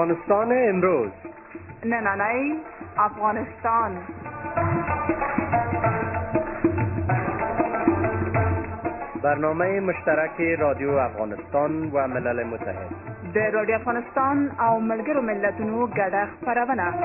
افغانستان امروز. نه افغانستان. برنامه مشترک رادیو افغانستان و ملل متحد د رادیو افغانستان او ملګرو ملتونو ګډه خپرونه.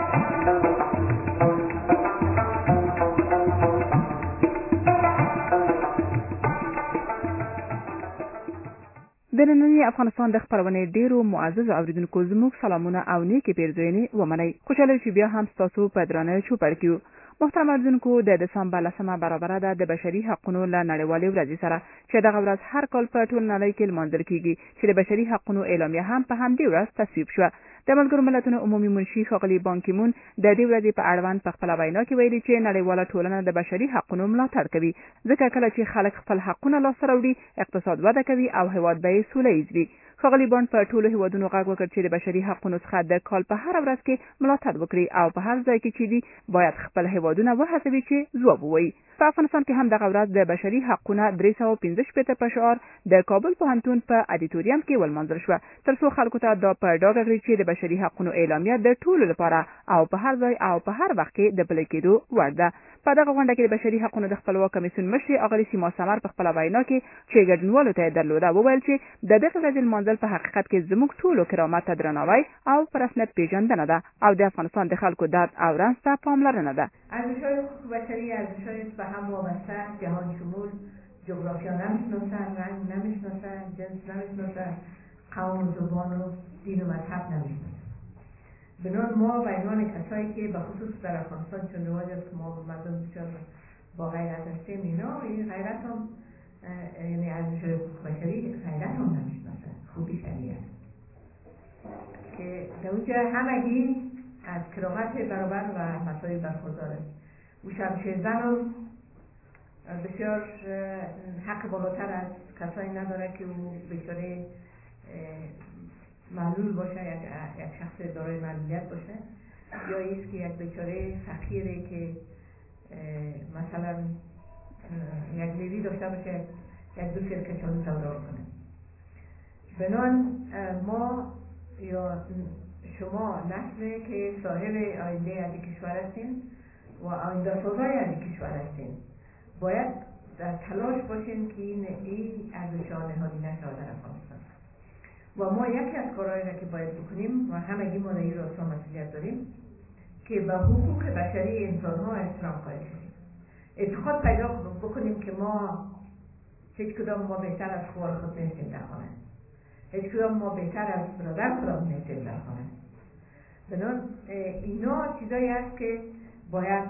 د نننۍ افغانستان د خپرونې ډیرو معزز اوریدونکو زموږ سلامونه او نیکی پیرزوینې ومنئ. خوشاله چې بیا هم تاسو په درانه چوپړ کې. محترم اوریدونکو، د دسمبر 10 برابره ده د بشري حقوقو له نړیوالې ورځې سره چې دغه ورځ هر کال په ټول نړۍ کې لمانځل کیږي چې د بشري حقوقو اعلامیه هم په همدې ورځ تصویب شوه. د ملګرو ملتونو عمومي منشي ښاغلي بان کی مون د دې ورځې په اړوند په خپله وینا کې ویلي چې نړیواله ټولنه د بشري حقوقو ملاتړ کوي، ځکه کله چې خلک خپل حقونه لاسته راوړي اقتصاد وده کوي او هیواد به یې سوله ییز وي. ښاغلي بان په ټولو هیوادونو غږ وکړ چې د بشري حقوقو څخه د کال په هر ورځ کې ملاتړ وکړي او په هر ځای کې چې دي باید خپل هیوادونه وهڅوي چې ځواب ووایي. په افغانستان کې هم دغه ورځ د بشري حقوقو 315 په شعار د کابل پوهنتون په ادیتوریم کې ولمانځل شوه، ترڅو خلکو ته دا په ډاګه کړي چې د بشري حقوقو اعلامیه د ټولو لپاره او په هر ځای او په هر وخت کې د پلي کېدو وړ ده. په دغه غونډه کې د بشري حقوقو د خپلواک کمیسیون مشر اغلې سیما سمر په خپله وینا کې چې ګډونوالو ته یې درلوده وویل چې د دغه ورځې لمانځل په حقیقت کې زموږ ټولو کرامت ته درناوی او په رسمیت پیژندنه ده او د افغانستان د خلکو درد او رنج ته پاملرنه ده. ارزش‌های حقوق بشری ارزش‌های به هم وابسته، جهان شمول، جغرافیا نمی‌شناسن، رنگ نمی‌شناسن، جنس نمی‌شناسن، قوم و زبان و دین و مذهب نمی‌شناسن. بنابراین ما به عنوان کسایی که به خصوص در افغانستان چون رواج است که ما مردم بسیار با غیرت هستیم، این غیرت هم یعنی ارزش‌های حقوق بشری غیرت هم نمی‌شناسن، خوبی شریعت که در اونجا همگی از کرامت برابر و مساوی برخورداره. او شمشیر زن هم بسیار حق بالاتر از کسایی نداره که او بیچاره معلول باشه، یک شخص دارای معلولیت باشه، یا ایست که یک بیچاره فقیری که مثلا یک لیوی داشته باشه یک دو سیر کچالو سودا کنه. بنان ما یا شما نسل که صاحب آینده از کشور هستین و آینده سازای از کشور هستین باید در تلاش باشین که این ارزش‌ها نهادی نشود در افغانستان. و ما یکی از کارهایی را که باید بکنیم و همگی ما در این راستا مسئولیت داریم که به حقوق بشری انسان‌ها احترام قائل شیم. اعتقاد پیدا بکنیم که ما هیچ کدام ما بهتر از خوار خود نیستیم در خانه. هیچ کدام ما بهتر از برادر خودمون نیستیم در خانه. بنابراین اینا چیزایی هست که باید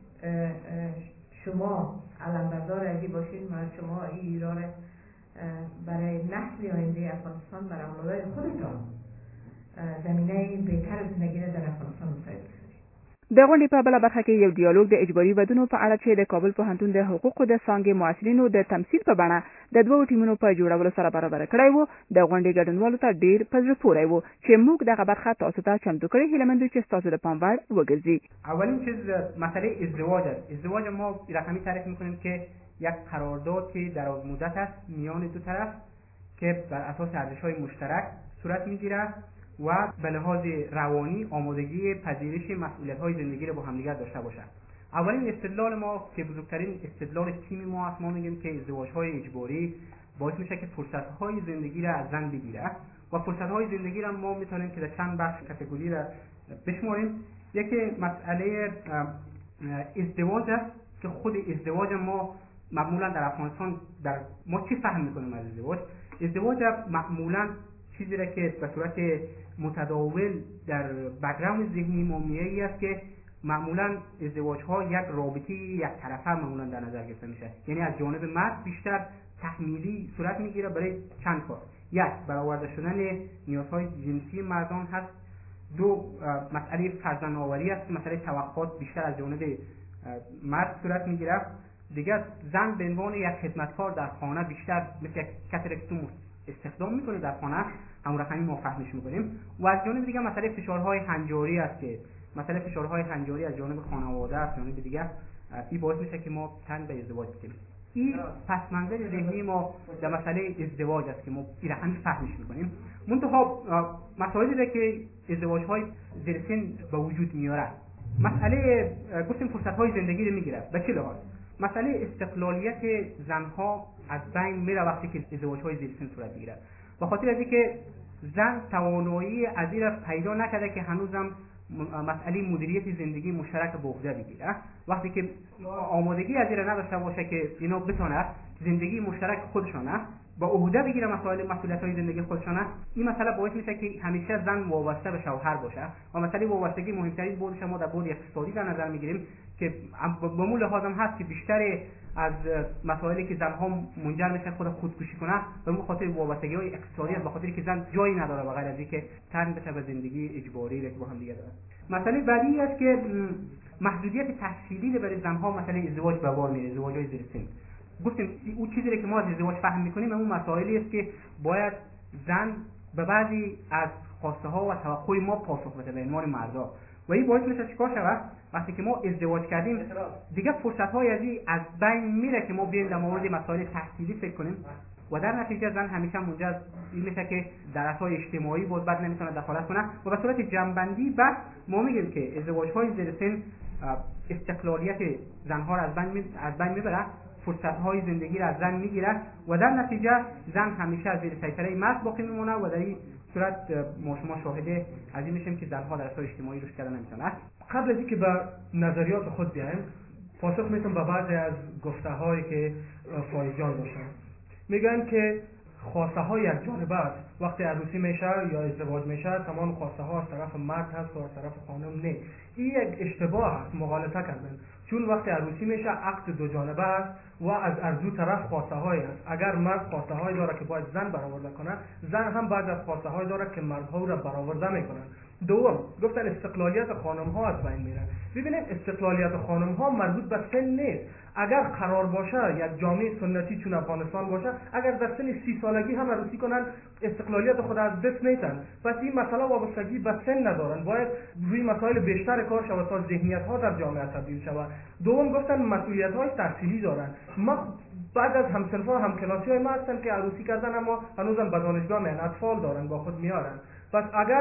شما علمبردار ازی باشین و شما این ایران برای نسل آینده افغانستان برای اولادای خودتان زمینه بهتر زندگی در افغانستان مساعد کنید. د غونډې په بله برخه کې یو ډیالوګ د اجباري ودونو په اړه چې د کابل پوهنتون د حقوقو د څانګې محصلینو د تمثیل په بڼه د دوو ټیمونو په جوړولو سره برابر کړی و، د غونډې ګډونوالو ته ډیر په زړه پوری و چې موږ دغه برخه تاسو ته چمتو کړې. هیله مند چې تاسو د پام وړ وګرځي. اولین چیز مسئله ازدواج است. ازدواج ما رقمی تعریف می‌کنیم که یک قرارداد که دراز مدت است میان دو طرف که بر اساس ارزش‌های مشترک صورت می‌گیرد و به لحاظ روانی آمادگی پذیرش مسئولیت‌های زندگی را با همدیگر داشته باشند. اولین استدلال ما که بزرگترین استدلال تیم ما است، ما میگیم که ازدواج‌های اجباری باعث میشه که فرصت‌های زندگی را از زن بگیره و فرصت‌های زندگی را ما میتونیم که در چند بخش کاتگوری را بشماریم. یکی مسئله ازدواج است که خود ازدواج ما معمولا در افغانستان ما چی فهم می‌کنیم از ازدواج؟ ازدواج معمولا چیزی را که به صورت متداول در بک‌گراند ذهنی ما میایی است که معمولا ازدواج‌ها یک رابطه یک طرفه معمولا در نظر گرفته میشه، یعنی از جانب مرد بیشتر تحمیلی صورت میگیره برای چند کار. یک، برآورده شدن نیازهای جنسی مردان هست. دو، مسئله فرزندآوری است، مسئله توقعات بیشتر از جانب مرد صورت میگیره. دیگر زن به عنوان یک خدمتکار در خانه بیشتر مثل یک کاترکتوم استخدام میکنه در خانه، همون رقمی ما فهمش میکنیم. و از جانب دیگر مسئله فشارهای هنجاری است که مسئله فشارهای هنجاری از جانب خانواده است، جانب دیگر این باعث میشه که ما تن به ازدواج بکنیم. این پس منظر ذهنی ما در مسئله ازدواج است که ما این رقمی فهمش میکنیم. منتها مسائلی که ازدواج‌های زیر سن به وجود میاره، مسئله گفتیم فرصت‌های زندگی رو میگیره. به چه لحاظ؟ مسئله استقلالیت زنها از بین میره وقتی که ازدواج‌های زیر سن صورت میگیره، به خاطر از اینکه زن توانایی از این پیدا نکرده که هنوزم مسئله مدیریت زندگی مشترک به عهده بگیره. وقتی که آمادگی از این نداشته باشه که اینا بتونه زندگی مشترک خودشانه با عهده بگیره، مسئولیت‌های زندگی خودشانه، این مسئله باعث میشه که همیشه زن وابسته به شوهر باشه و مسئله وابستگی مهمترین بودش ما در بود اقتصادی در نظر میگیریم که به مول لحاظ هم هست که بیشتر از مسائلی که زنها منجر میشه خودکشی کنه به خاطر وابستگی‌های اقتصادی است، به خاطر که زن جایی نداره به غیر از اینکه تن بشه به زندگی اجباری که با هم دیگه داره. مسئله بعدی است که محدودیت تحصیلی برای زنها مسئله ازدواج به بار میاره، ازدواج‌های زیر سن. گفتیم اون چیزی که ما از ازدواج فهم میکنیم اون مسائلی است که باید زن به بعضی از خواسته ها و توقع ما پاسخ بده به عنوان مردا و این باعث میشه چیکار شود وقتی که ما ازدواج کردیم دیگه فرصت های از بین میره که ما بیایم در مورد مسائل تحصیلی فکر کنیم و در نتیجه زن همیشه منجر این میشه که در اصل اجتماعی باز بعد نمیتونه دخالت کنه و به صورت جنبندی بس ما میگیم که ازدواج های زیر سن استقلالیت زنها را از بین میبره، فرصت‌های زندگی را از زن میگیره و در نتیجه زن همیشه از زیر سیطره مرد باقی میمونه و در این صورت ما شما شاهد از این میشیم که زنها در اصل اجتماعی رشد کردن نمیتونن. قبل از اینکه به نظریات خود بیایم پاسخ میتونم به بعضی از گفته‌هایی که فایز جان داشتن. میگن که خواسته های یک جانبه است، وقتی عروسی میشه یا ازدواج میشه تمام خواسته ها از طرف مرد هست و از طرف خانم نه. این یک اشتباه است، مغالطه کردن، چون وقتی عروسی میشه عقد دو جانبه است و از دو طرف خواسته های است. اگر مرد خواسته های داره که باید زن برآورده کنه، زن هم بعض از خواسته های داره که مردها را برآورده میکنن. دوم گفتن استقلالیت خانم ها از بین میره. ببینید استقلالیت خانم ها مربوط به سن نیست. اگر قرار باشه یک جامعه سنتی چون افغانستان باشه، اگر در سن 30 سالگی هم عروسی کنن استقلالیت خود از دست میتن. پس این مسئله وابستگی به سن ندارن، باید روی مسائل بیشتر کار شود تا ذهنیت ها در جامعه تبدیل شود. دوم گفتن مسئولیت های تحصیلی دارن. ما بعد از همسنفا همکلاسی های ما هستن که عروسی کردن اما هنوزم به دانشگاه میان، اطفال دارن با خود میارن. پس اگر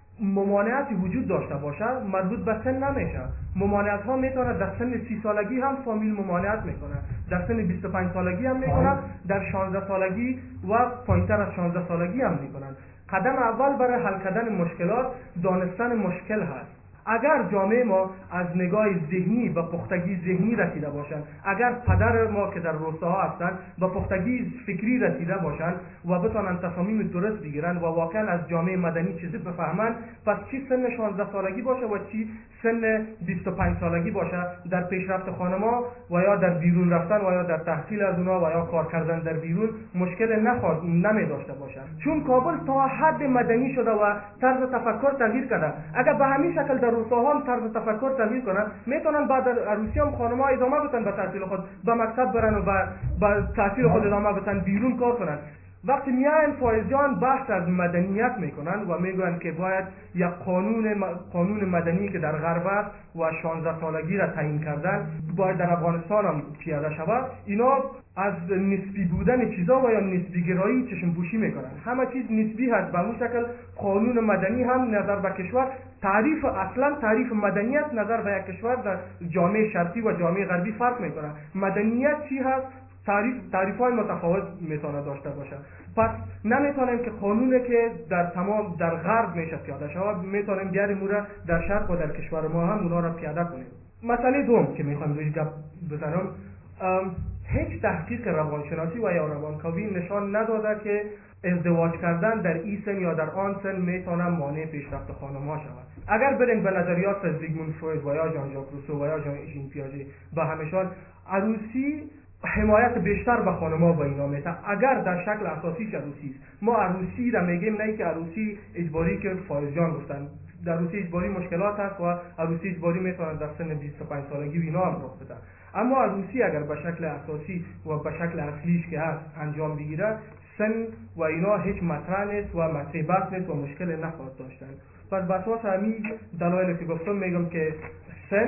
ممانعتی وجود داشته باشه مربوط به سن نمیشه. ممانعت ها میتونه در سن 30 سالگی هم فامیل ممانعت میکنه، در سن 25 سالگی هم میکنه، در 16 سالگی و پایینتر از 16 سالگی هم میکنن. قدم اول برای حل کردن مشکلات دانستن مشکل هست. اگر جامعه ما از نگاه ذهنی و پختگی ذهنی رسیده باشند، اگر پدر ما که در روستاها هستند با پختگی فکری رسیده باشند و بتونن تصامیم درست بگیرن و واقعا از جامعه مدنی چیزی بفهمن، پس چی سن 16 سالگی باشه و چی سن 25 سالگی باشه در پیشرفت خانما و یا در بیرون رفتن و یا در تحصیل از اونا و یا کار کردن در بیرون مشکل نمی داشته باشه. چون کابل تا حد مدنی شده و طرز تفکر تغییر کرده. اگر به همین شکل در روستاها هم طرز تفکر تغییر کنن، میتونن بعد از عروسی هم خانم‌ها ادامه بدن به تحصیل خود، به مکتب برن و به تحصیل خود ادامه بدن، بیرون کار کنن. وقتی میاین فایز جان بحث از مدنیت میکنن و میگن که باید یک قانون مدنی که در غرب است و 16 سالگی را تعیین کردن باید در افغانستان هم پیاده شود، اینا از نسبی بودن چیزا و یا نسبی گرایی چشم پوشی میکنن. همه چیز نسبی هست. به همون شکل قانون مدنی هم نظر به کشور تعریف مدنیت نظر به یک کشور در جامعه شرقی و جامعه غربی فرق میکنه. مدنیت چی هست؟ تعریف‌های متفاوت میتونه داشته باشه. پس نمیتونیم که قانونی که در غرب میشه پیاده شود میتونیم بیاریم اون در شرق و در کشور ما هم اونا را پیاده کنیم. مسئله دوم که میخوام روش گپ بزنم، هیچ تحقیق روانشناسی و یا روانکاوی نشان نداده که ازدواج کردن در این سن یا در آن سن میتونه مانع پیشرفت خانم‌ها شود. اگر بریم به نظریات از زیگموند فروید و یا ژان ژاک روسو و یا ژان پیاژه به همشان عروسی حمایت بیشتر به خانم‌ها و اینا میده. اگر در شکل اساسیش عروسی است، ما عروسی را میگیم نه که عروسی اجباری که فایز جان گفتن. در عروسی اجباری مشکلات هست و عروسی اجباری میتونه در سن 25 سالگی و اینا هم رخ بده. اما عروسی اگر به شکل اساسی و به شکل اصلیش که هست انجام بگیره، سن و اینا هیچ مطرح نیست و مصیبت نیست و مشکل نخواهد داشتن. پس بر اساس همین دلایلی که گفتم میگم که سن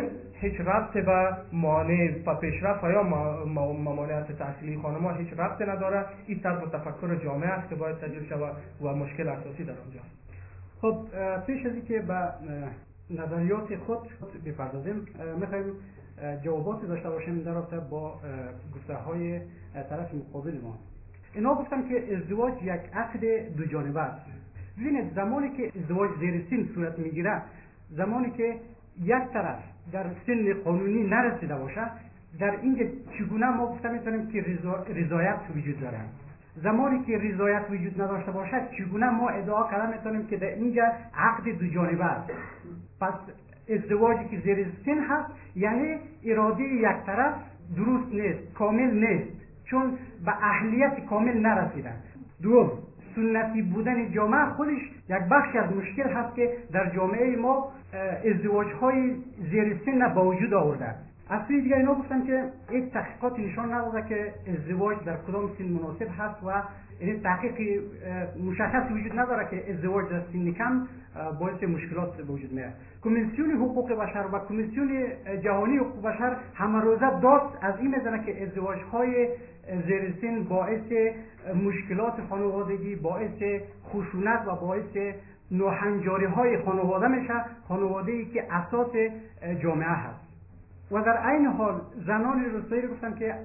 هیچ ربط به مانع و پیشرفت یا ممانعت تحصیلی خانم‌ها هیچ ربط نداره. این طرز تفکر جامعه است که باید تغییر شود و مشکل اساسی در آنجا. خب پیش از اینکه به نظریات خود بپردازیم، می‌خوایم جواباتی داشته باشیم در رابطه با گفته‌های طرف مقابل ما. اینا گفتن که ازدواج یک عقد دو جانبه است. ببینید زمانی که ازدواج زیر سن صورت میگیره، زمانی که یک طرف در سن قانونی نرسیده باشه، در اینجا چگونه ما گفته میتونیم که رضایت وجود داره. زمانی که رضایت وجود نداشته باشه، چگونه ما ادعا کردن میتونیم که در اینجا عقد دو جانبه است. پس ازدواجی که زیر سن هست یعنی اراده یک طرف درست نیست، کامل نیست، چون به اهلیت کامل نرسیده. دوم، سنتی بودن جامعه خودش یک بخش از مشکل هست که در جامعه ما ازدواج‌های زیر سن با وجود آورده. از سوی دیگر اینا گفتن که این تحقیقات نشان نداده که ازدواج در کدام سن مناسب هست و این تحقیق مشخص وجود نداره که ازدواج در سن کم باعث مشکلات به وجود میاد. کمیسیون حقوق بشر و کمیسیون جهانی حقوق بشر همه روزه داد از این میزنه که ازدواج‌های زیر سن باعث مشکلات خانوادگی، باعث خشونت و باعث ناهنجاری‌های خانواده میشه، خانواده‌ای که اساس جامعه هست. و در عین حال زنان روستایی گفتن که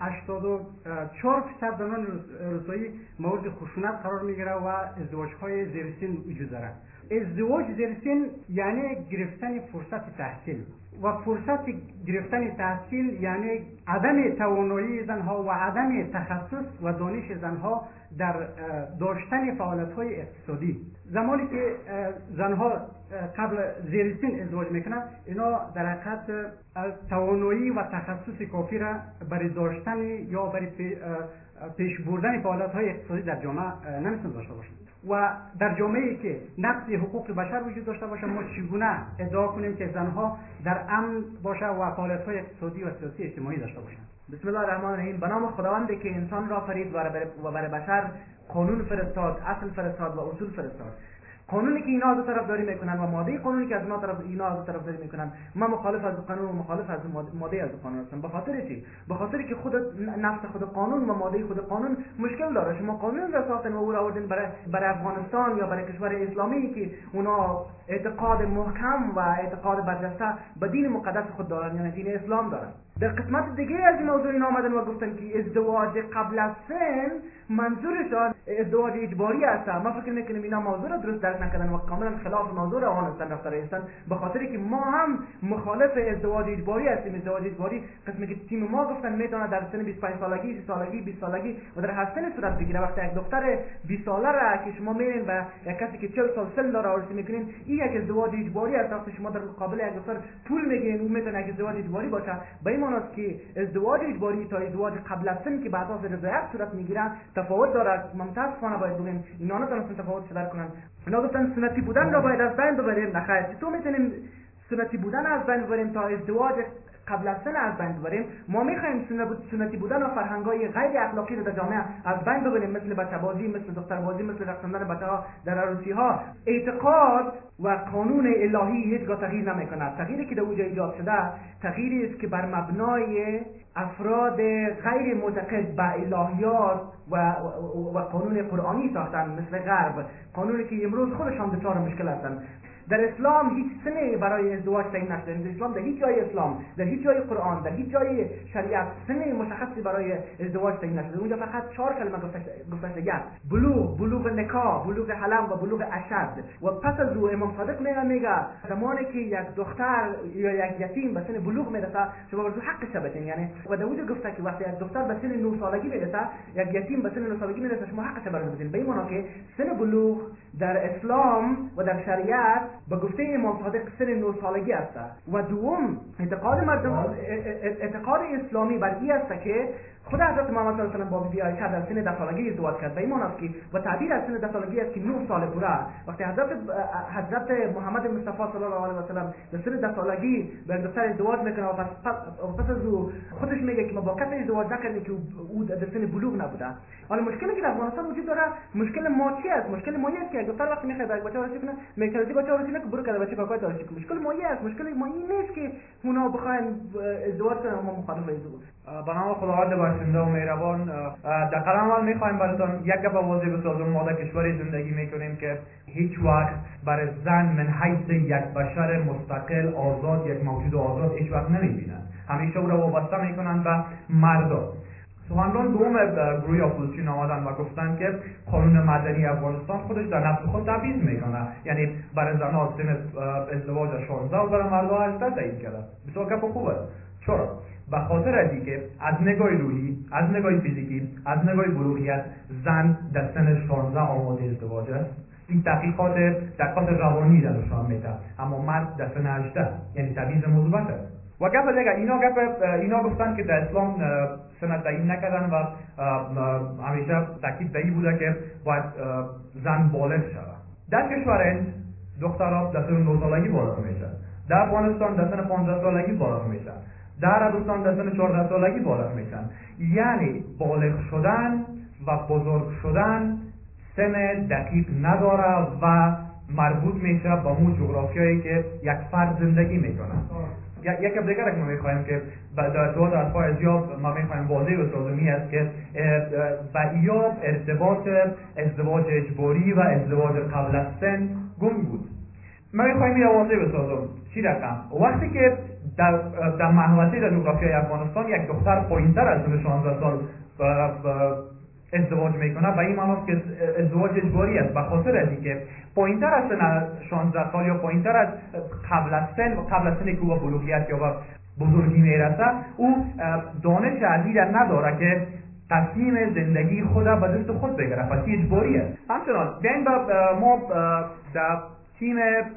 84% زنان روستایی مورد خشونت قرار میگیره و ازدواج‌های زیر سن وجود داره. ازدواج زیر سن یعنی گرفتن فرصت تحصیل و فرصت گرفتن تحصیل یعنی عدم توانایی زنها و عدم تخصص و دانش زنها در داشتن فعالیت‌های اقتصادی. زمانی که زنها قبل زیر سن ازدواج میکنن، اینا در حقیقت توانایی و تخصص کافی را برای داشتن یا برای پیش بردن فعالیت‌های اقتصادی در جامعه نمیتونن داشته باشن. و در جامعه‌ای که نقض حقوق بشر وجود داشته باشه، ما چگونه ادعا کنیم که زنها در امن باشه و فعالیت‌های اقتصادی و سیاسی اجتماعی داشته باشند؟ بسم الله الرحمن الرحیم. به نام خداوندی که انسان را فرید و برای بشر قانون فرستاد، اصل فرستاد و اصول فرستاد. قانونی که اینا دو طرف داری میکنن و ماده قانونی که از اینا دو طرف داری میکنن، من مخالف از قانون و مخالف از ماده از قانون هستم. به خاطر چی؟ به خاطر که خود نفس خود قانون و ماده خود قانون مشکل داره. شما قانون را ساختن و او را آوردین برای افغانستان یا برای کشور اسلامی که اونا اعتقاد محکم و اعتقاد برجسته به دین مقدس خود دارن، یعنی دین اسلام دارن. در قسمت دیگه از این موضوع اینا آمدن و گفتن که ازدواج قبل از سن منظورشان ازدواج اجباری است. ما فکر میکنیم اینا موضوع را درست درک نکردن و کاملا خلاف موضوع را آنستن رفتار هستند، به خاطر که ما هم مخالف ازدواج اجباری هستیم. ازدواج اجباری قسمی که تیم ما گفتن میتونه در سن 25 سالگی، 30 سالگی، 20 سالگی و در هر سن صورت بگیره. وقتی یک دختر 20 ساله را که شما میبینید و یک کسی که 40 سال سن داره آرزو میکنین، این یک ازدواج اجباری است. وقتی شما در مقابل یک دختر پول میگین، اون میتونه یک ازدواج اجباری باشه. به این معنی است که ازدواج اجباری تا ازدواج قبل از سن که بعد از رضایت صورت میگیره تفاوت داره. متاسفانه باید بگیم اینا نتونستن تفاوت درک کنن. اینا گفتن سنتی بودن را باید از بین ببریم. نخیر، چطور میتونیم سنتی بودن از بین ببریم تا ازدواج قبل از سن از بین ببریم؟ ما میخوایم سنتی بودن و فرهنگ‌های غیر اخلاقی رو در جامعه از بین ببریم، مثل بچه‌بازی، مثل دختربازی، مثل رقص کردن بچه‌ها در عروسی‌ها. اعتقاد و قانون الهی هیچگاه تغییر نمی‌کند. تغییری که در اونجا ایجاد شده تغییری است که بر مبنای افراد غیر معتقد به الهیات و قانون قرآنی ساختن، مثل غرب، قانونی که امروز خودشان دچار مشکل هستند. در اسلام هیچ سنی برای ازدواج تعیین نشده. در اسلام، در هیچ جای اسلام، در هیچ جای قرآن، در هیچ جای شریعت سنی مشخصی برای ازدواج تعیین نشده. اونجا فقط 4 کلمه گفته شده: بلوغ نکاح، بلوغ حلم و بلوغ اشد. و پس از او امام صادق میگه زمانی که یک دختر یا یک یتیم به سن بلوغ میرسه، شما برای حقش بدین. یعنی و در اونجا گفته که وقتی یک دختر به سن 9 سالگی میرسه، یک یتیم به سن 9 سالگی میرسه، شما حقش برای بدین. به این معنی که سن بلوغ در اسلام و در شریعت به گفته امام صادق سن 9 سالگی است. و دوم، اعتقاد مردم، اعتقاد اسلامی بر این است که خود حضرت محمد صلی الله علیه و آله با بیبی عایشه در سن 10 سالگی ازدواج کرد. به این معنی است که و تعبیر از سن 10 سالگی است که 9 سال پوره. وقتی حضرت محمد مصطفی صلی الله علیه و سلم در سن 10 سالگی به دختر ازدواج میکنه و پس از او خودش میگه که ما با کسی ازدواج نکردیم که او در سن بلوغ نبوده. حالا مشکلی که در افغانستان وجود داره، مشکل ما چی است؟ مشکل ما است که دختر وقتی میخواد یک بچه وارث کنه، میکردی بچه وارث اینجوری که برو که بچه کاکای داره که مشکل ما است، مشکل ما این نیست که اونا بخواین ازدواج کنن ما مخالف ازدواج. به نام خداوند بخشنده و مهربان، در قلم اول میخوایم براتون یک گپ واضح بسازم. ما در کشوری زندگی میکنیم که هیچ وقت برای زن من حیث یک بشر مستقل آزاد، یک موجود آزاد هیچ وقت نمیبینن، همیشه او را وابسته میکنن به مردا. سخنران دوم گروه اپوزیسیون آمدن و گفتن که قانون مدنی افغانستان خودش در نفس خود تبعیض میکنه، یعنی برای زنها سن ازدواج 16 و برای مردها 18 تعیین کرده. بسیار گپ خوبه. چرا؟ به خاطر ازی که از نگاه روحی، از نگاه فیزیکی، از نگاه بلوغیت زن در سن 16 آماده ازدواج است. این تحقیقات دقت روانی را نشان میده، اما مرد در سن 18 یعنی تبعیض مثبت است. و گپ دیگه اینا گفتن که در اسلام سن تعیین نکردن و همیشه تاکید به این بوده که باید زن بالغ شود. در کشور هند دخترها در سن 9 سالگی بالغ میشن، در افغانستان در سن 15 سالگی بالغ میشن، در عربستان در سن 14 سالگی بالغ میشن. یعنی بالغ شدن و بزرگ شدن سن دقیق نداره و مربوط میشه با اون جغرافیایی که یک فرد زندگی میکنه. یک دیگر که ما میخوایم که در تو در پای ازیاب ما میخوایم واضح بسازمی است که با ایاب ارتباط ازدواج اجباری و ازدواج قبل از سن گم بود. ما میخوایم این واضح بسازم. چی رقم؟ وقتی که در محوطه در جغرافیای افغانستان یک دختر پایینتر از 16 سال ازدواج میکنه، به این معناست که ازدواج اجباری است، به خاطر از اینکه پایینتر از سن 16 سال یا پایینتر از قبل از سن که او بلوغیت یا به بزرگی میرسه، او دانش عزیز نداره که تصمیم زندگی خود به دست خود بگیره، پس اجباری است. همچنان بیاین ما در تیم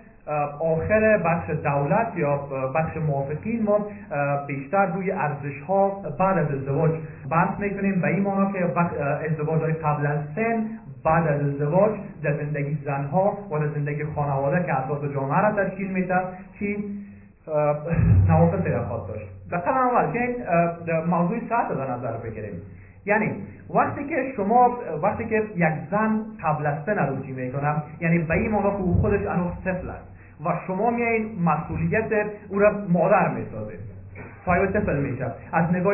آخر بخش دولت یا بخش موافقین ما بیشتر روی ارزش ها بعد از ازدواج بحث میکنیم، به این معنی که ازدواج های قبل از سن بعد از ازدواج در زندگی زنها و در زندگی خانواده که اساس جامعه را تشکیل میده چی نوافذ را خواهد داشت. در قدم اول که موضوع صحت در نظر بگیریم، یعنی وقتی که یک زن قبل از سن عروسی میکنه، یعنی به این معنی که او خودش هنوز طفل است و شما میایین مسئولیت او را مادر میسازید، صاحب طفل میشه. از نگاه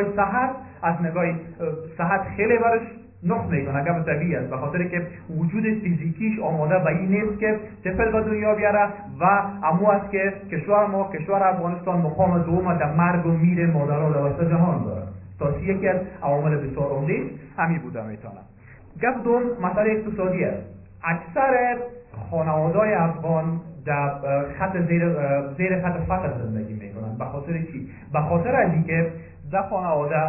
صحت خیلی برش نقص میکنه، گپ طبیعی است، به خاطر که وجود فیزیکیش آماده به این نیست که طفل به دنیا بیاره و امو است که کشور افغانستان مقام دوم در مرگ و میر مادرها در وسط جهان داره. تا یکی از عوامل بسیار عمده همین بوده میتونه. گپ دوم مسئله اقتصادی است. اکثر خانواده‌های افغان در زیر خط فقر زندگی میکنن. به خاطر چی؟ به خاطر از اینکه در خانواده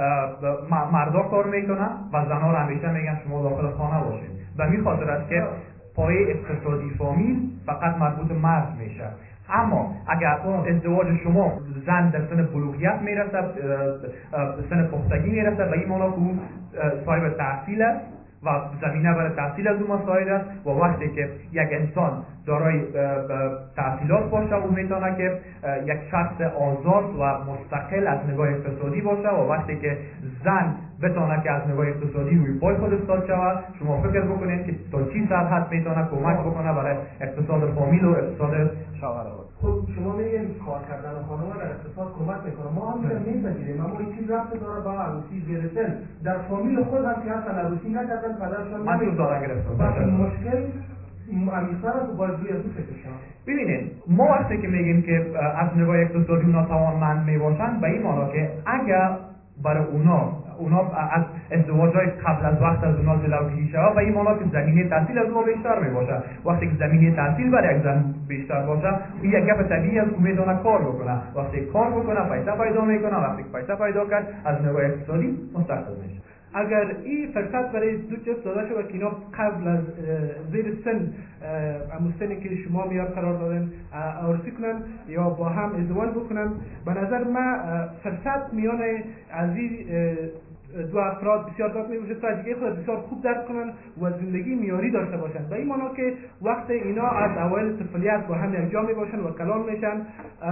مردا کار میکنن و زنها را همیشه میگن شما داخل خانه باشید. به این خاطر است که پایه اقتصادی فامیل فقط مربوط مرد میشه. اما اگر ازدواج شما زن در سن بلوغیت میرسه، سن پختگی میرسه، به این معنی که او صاحب تحصیل است و زمینه برای تحصیل از او مساعد است و وقتی که یک انسان دارای تحصیلات باشه او میتونه که یک شخص آزاد و مستقل از نگاه اقتصادی باشه و وقتی که زن بتونه که از نگاه اقتصادی روی پای خود ایستاد شود، شما فکر بکنید که تا چی سرحد میتونه کمک بکنه برای اقتصاد فامیل و اقتصاد شوهر. خب شما میگین کار کردن خانم در اقتصاد کمک میکنه، ما هم میپذیریم، اما این چیز ربطی داره با عروسی زیر سن. در فامیل خود هم که اصلا عروسی نکردن پدرشان من تو دارم گرفتم. مشکل امیسر رو باید روی ازو فکرشان. ببینید ما وقتی که میگیم که از نگاه اقتصادی اونا توانمند میباشن، به این معنی که اگر برای اونا از ازدواج‌های قبل از وقت از اونا جلوگیری شود، و این معنی که زمینه تحصیل از اونا بیشتر میباشه. وقتی که زمینه تحصیل برای یک زن بیشتر باشه، این یک گپ طبیعی است که میتونه کار بکنه. وقتی کار بکنه پیسه پیدا میکنه، وقتی پیسه پیدا کرد از نگاه اقتصادی مستقل میشه. اگر این فرصت برای دو جفت داده شود که اینا قبل از زیر سن سنی که شما میار قرار دادن عروسی کنن یا با هم ازدواج بکنن، به نظر من فرصت میان از این دو افراد بسیار زیاد میباشه تا دیگه خود بسیار خوب درک کنن و زندگی معیاری داشته باشن. به این معنا که وقت اینا از اول طفولیت با هم یک جا میباشن و کلان میشن،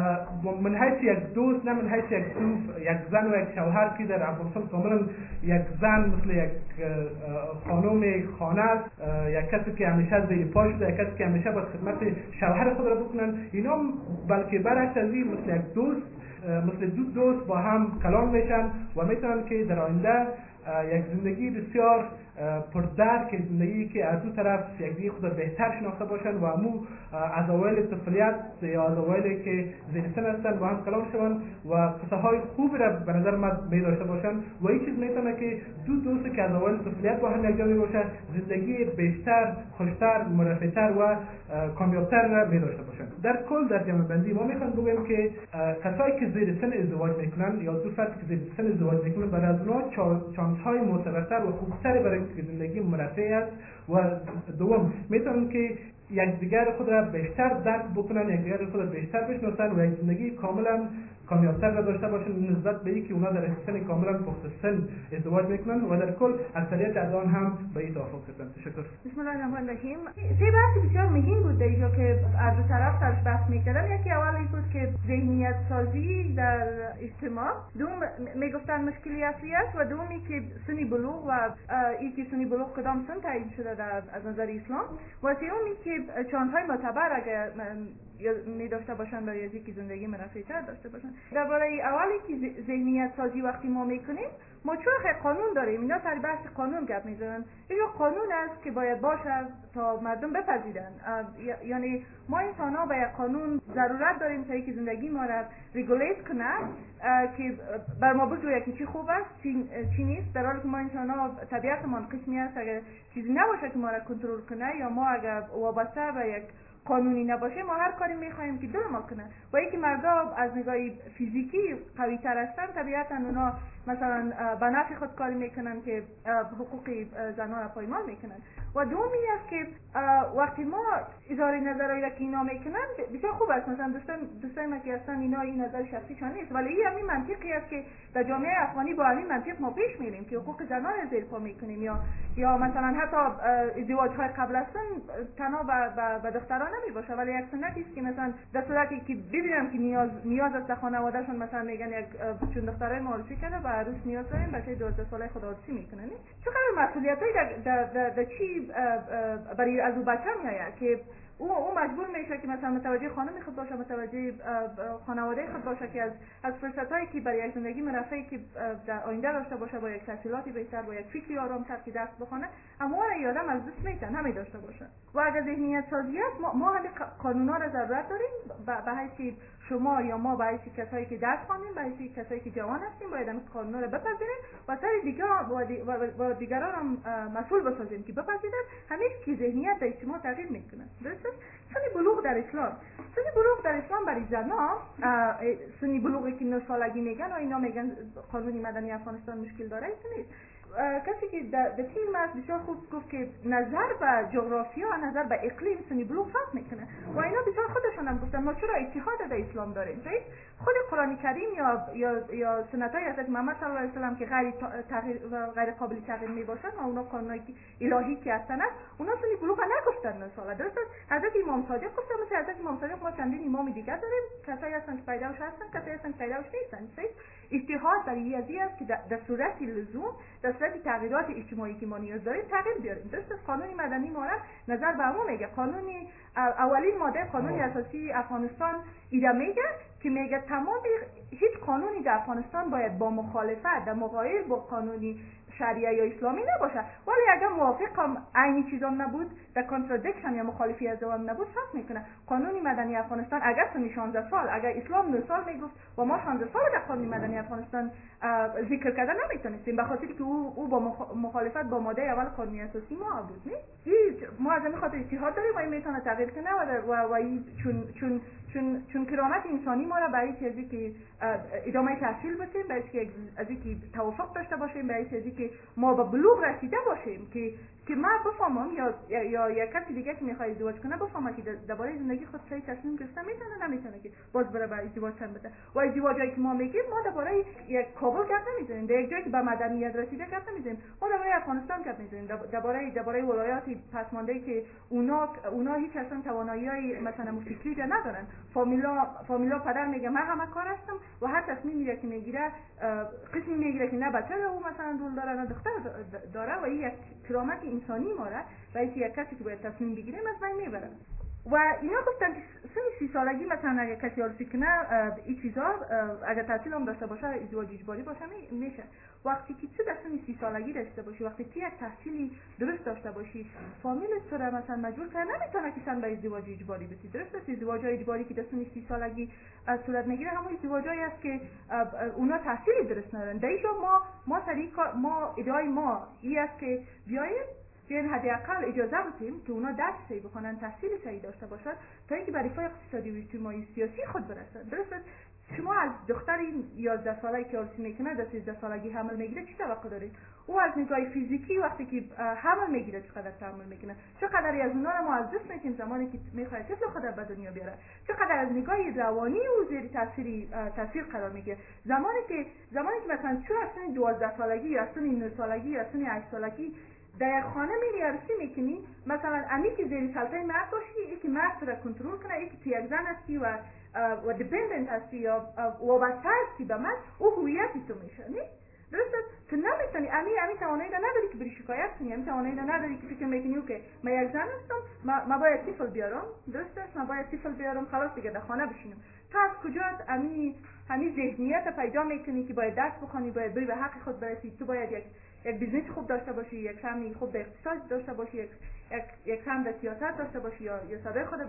من حیث یک دوست نه من حیث یک دوست، یک زن و یک شوهر که در افغانستان کاملا یک زن مثل یک خانم خانه است، یک کسی که همیشه زیر پا شده، یک کسی که همیشه باید خدمت شوهر خود را بکنن، اینا بلکه برعکس از این مثل یک دوست، مثل دو دوست با هم کلان میشن و میتونن که در آینده یک زندگی بسیار پردرک، زندگی که از دو طرف یکدیگر خود بهتر شناخته باشن و امو از اول طفولیت یا از اولی که زیر سن هستن با هم کلان شون و قصه های خوب را به نظر من می داشته باشن و این چیز میتونه که دو دوست که از اول طفولیت با هم یک جا می باشن زندگی بهتر، خوشتر، مرفه‌تر و کامیابتر را می داشته باشن. در کل در جمع بندی ما میخوام بگم که کسایی که زیر سن ازدواج میکنن یا دو فرد که زیر سن ازدواج میکنن برای از اونها چانس های معتبرتر و خوبتر برای زندگی مرفه است و دوم میتونن که یکدیگر خود را بیشتر درک بکنن، یکدیگر خود را بیشتر بشناسن و یک زندگی کاملا کامیابتر را داشته باشن نسبت به اینکه اونا در سن کاملا پخت سن ازدواج میکنن و در کل اکثریت از آن هم به این توافق کردن. تشکر. بسم الله الرحمن الرحیم. سه بحث بسیار مهم بود اینجا که از دو طرف درش بحث میکردن. یکی اول این بود که ذهنیت سازی در اجتماع، دوم میگفتن مشکلی اصلی است و دومی که سنی بلوغ و این که سنی بلوغ کدام سن تعیین شده از نظر اسلام و سومی که چانس‌های معتبر اگر می داشته باشن برای از اینکه زندگی مرفه‌تر داشته باشن. درباره اولی که ذهنیت سازی وقتی ما میکنیم، ما چون قانون داریم، اینا سر بحث قانون گپ میزنن. اینجا قانون است که باید باشه تا مردم بپذیرن. یعنی ما انسان‌ها به یک قانون ضرورت داریم تا اینکه زندگی ما را ریگولیت کنه که بر ما بگوید که چی خوب است چی نیست، در حالی که ما انسان‌ها طبیعتمان قسمی است اگر چیزی نباشه که ما را کنترل کنه یا ما اگر وابسته به یک قانونی نباشه ما هر کاری میخوایم که دل ما کنه. و اینکه مردا از نگاه فیزیکی قوی تر هستن طبیعتا اونا مثلا به نفع خود کاری میکنن که حقوق زنان را پایمال میکنن. و دومی است که وقتی ما اظهار نظرایی را که اینا میکنن بسیار خوب است، مثلا دوستای ما که هستن اینا این نظر شخصیشان نیست، ولی این همین منطقی است که در جامعه افغانی با همین منطق ما پیش میریم که حقوق زنان را زیر پا میکنیم یا مثلا حتی ازدواج های قبل از سن تنها به دختران نمی باشه، ولی یک سنتی است که مثلا در صورتی که ببینم که نیاز است خانوادهشون مثلا میگن یک چون دخترای ما عروسی کرده و عروس نیاز داریم بچه 12 ساله خود عروسی میکنن، چقدر مسئولیتایی در چی برای از او بچه میآید که او مجبور میشه که مثلا متوجه خانم خود باشه، متوجه خانواده خود باشه که از فرصتایی که برای زندگی مرفه‌ای که در آینده داشته باشه با یک تحصیلاتی بهتر با یک فکری آرام‌تر که درس بخونه اما یادم از دست میتن همین داشته باشه. و اگر ذهنیت سازی است ما همین قانونا را ضرورت داریم به حیث شما یا ما به حیث کسایی که درس خوانیم، به حیث کسایی که جوان هستیم باید این قانونا را بپذیریم و سر و دیگران هم مسئول بسازیم که بپذیرن. همیشه که ذهنیت در اجتماع تغییر میکنه. درسته؟ سن بلوغ در اسلام برای زنان سن بلوغی که 9 سالگی میگن و اینا میگن قانون مدنی افغانستان مشکل داره نیست. کسی که در تیم مرز بسیار خوب گفت که نظر به جغرافیا و نظر به اقلیم سن بلوغ فرق میکنه و اینا بسیار خودشون هم گفتن ما چرا اجتهاد در اسلام داریم. خود قرآن کریم یا سنت‌های حضرت محمد صلی الله علیه و سلم که غیر قابل تغییر میباشن و اونا قانونای الهی که هستن اونا سن بلوغ نگفتن 9 ساله. درست است؟ حضرت امام صادق گفتن مثل حضرت امام صادق ما چندین امام دیگر داریم، کسایی هستن که پیداش هستن، کسایی هستن که پیداش نیستن. اجتهاد برای ازی است که در صورت لزوم در صورت تغییرات اجتماعی که ما نیاز داریم تغییر بیاریم. درست است؟ قانون مدنی ما نظر به عموم میگه. قانونی اولین ماده قانون اساسی افغانستان ایده میگه که میگه تمام هیچ قانونی در افغانستان باید با مخالفت در مقایسه با قانونی شریعه یا اسلامی نباشه، ولی اگر موافق هم عینی چیزان نبود در کانترادیکشن یا مخالفی از آن نبود فرق میکنه. قانون مدنی افغانستان اگر سن 16 سال اگر اسلام 9 سال میگفت و ما 16 سال در قانون مدنی افغانستان ذکر کردن نمیتونستیم به خاطر که او با مخالفت با ماده اول قانون اساسی ما بود. ما از این خاطر اجتهاد داریم و این میتونه تغییر کنه و چون کرامت انسانی ما را برای چیزی که ادامه تحصیل بدیم، برای از اینکه توافق داشته باشیم، برای چیزی که که ما به بلوغ رسیده باشیم که من بفهمم یا یک کسی دیگه که میخواد ازدواج کنه بفهمه که درباره زندگی خود صحیح تصمیم گرفته میتونه نمیتونه که باز بره ازدواج تن بده. و ازدواجی که ما میگیم ما درباره یک کابل گپ نمیزنیم، در یک جایی که به مدنیت رسیده گپ نمیزنیم، ما درباره افغانستان گپ میزنیم، درباره ولایات پسمانده که اونا هیچ اصلا توانایی مثلا فکری ندارن. فامیلا پدر میگه من همه کار هستم و هر تصمیمی که میگیره قسمی میگیره که نه بچه او مثلا دول داره نه دختر داره و این یک کرامت انسانی ماره و یک کسی که باید تصمیم بگیره از بین میبره. و اینا گفتن که سن 30 سالگی مثلا اگه کسی آرزو کنه این چیزا اگه تحصیل هم داشته باشه ازدواج اجباری باشه میشه. وقتی که تو در سن 30 سالگی داشته باشی، وقتی که یک تحصیلی درست داشته باشی، فامیل تو را مثلا مجبور کنه نمیتونه که سن به ازدواج اجباری بسی. درست است ازدواج اجباری که در سن 30 سالگی صورت میگیره همون ازدواجایی است که اونا تحصیلی درست ندارن. در اینجا ما ادعای ما این است که بیاین حداقل اجازه بدیم که اونا درس صحیح بخونن، تحصیل صحیح داشته باشن تا اینکه به رفاه اقتصادی و اجتماعی سیاسی خود برسن. درست است شما از دختری 11 ساله که آرزو میکنه در 13 سالگی حمل میگیره چی توقع دارید؟ او از نگاه فیزیکی وقتی که حمل میگیره چقدر تحمل میکنه؟ چقدر از اونا رو ما از دست میدیم زمانی که میخواد طفل خود به دنیا بیاره؟ چقدر از نگاه روانی او زیر تاثیر قرار میگیره؟ زمانی که مثلا چون از سن 12 سالگی یا سن 9 سالگی یا سن 8 سالگی در خانه میری عروسی میکنی، مثلا امی که زیر سلطه مرد باشی، یکی مرد را کنترل کنه، یکی تو یک زن هستی و دیپندنت هستی یا وابسته هستی به من، او هویتی تو میشه. درست است؟ تو نمیتونی امی توانایی را نداری که بری شکایت کنی، امی توانایی را نداری که فکر میکنی که من یک زن هستم، ما باید طفل بیارم. درست است؟ ما باید طفل بیارم خلاص دیگه در خانه بشینم. تو از کجا همین ذهنیت پیدا میکنی که باید درس بخونی، باید بری به حق خود برسی، تو باید یک بیزنس خوب داشته باشی، یک فهمی خوب در اقتصاد داشته باشی، یک فهم در سیاست داشته باشی یا صدای خود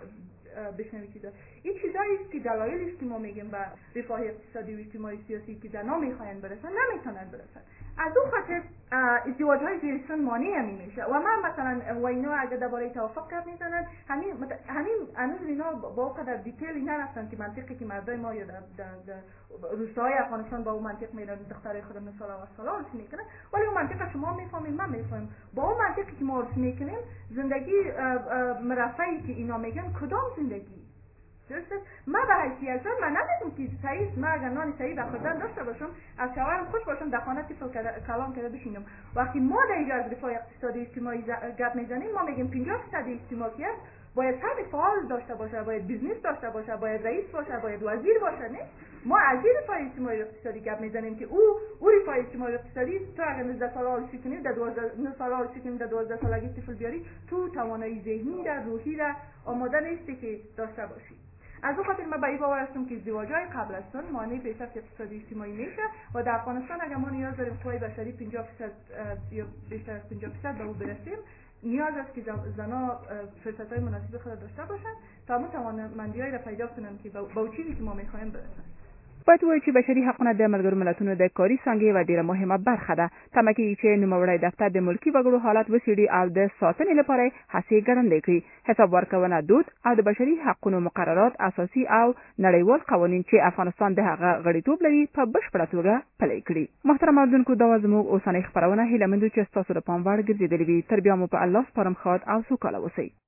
بشنوی چیزا. این چیزایی است که دلایلی است که ما میگیم به رفاه اقتصادی و اجتماعی سیاسی که زنا میخواین برسن نمیتونن برسن. از اون خاطر ازدواج‌های زیر سن مانع میشه. و من مثلا و اینا اگه درباره توافق کرد میزنن همین هنوز اینا با قدر دیتیلی نرفتن که منطقی که مردای ما یا در روستاهای افغانستان با اون منطق میرن دخترای خودم مثلا و سلام میکنن، ولی اون منطقه شما میفهمید من میفهمم. با اون منطقی که ما عرض میکنیم زندگی مرفعی که اینا میگن کدام زندگی؟ درسته؟ من به حیثیت من نمیدونم که صحیح ما اگر نان صحیح به خوردن داشته باشم از شوهرم خوش باشم در خانه کلام کرده بشینم. وقتی ما در اینجا از رفاه اقتصادی اجتماعی گپ میزنیم ما میگیم 50% اجتماعی است، باید فرد فعال داشته باشه، باید بیزنس داشته باشه، باید رئیس باشه، باید وزیر باشه. نه ما از رفاه اجتماعی اقتصادی گپ میزنیم که او رفاه اجتماعی اقتصادی تو اگر 19 ساله آرزو کنی در 12 ساله آرزو کنی در 12 سالگی طفل بیاری تو توانایی ذهنی را روحی را آماده نیستی که داشته باشی. از اون خاطر من به این باور هستم که ازدواج‌های قبل از سن مانع پیشرفت اقتصادی اجتماعی میشه و در افغانستان اگر ما نیاز داریم قوای بشری 50% یا بیشتر از 50% به او برسیم، نیاز است که زنها فرصت‌های مناسب خود داشته باشند تا همون توانمندی‌هایی را پیدا کنند که با چیزی که ما می‌خوایم برسند. باید وایي چې بشري حقونه د ملګرو ملتونو د کاري څانګې یوه ډېره مهمه برخه ده. تمه کېږي چې نوموړی دفتر د ملکي وګړو حالت وڅېړي او د ساتنې لپاره هڅې ګړندۍ کړي. حساب ورکونه دود او د بشري حقونو مقررات اساسي او نړیوال قوانین چې افغانستان د هغه غړیتوب لري په بشپړه توګه پلي کړي. محترم اورېدونکو دا زموږ اوسنۍ خپرونه هیله مند چې ستاسو د پام وړ ګرځېدلې وي. تر بیا مو په الله سپارم ښاد او سوکاله اوسئ.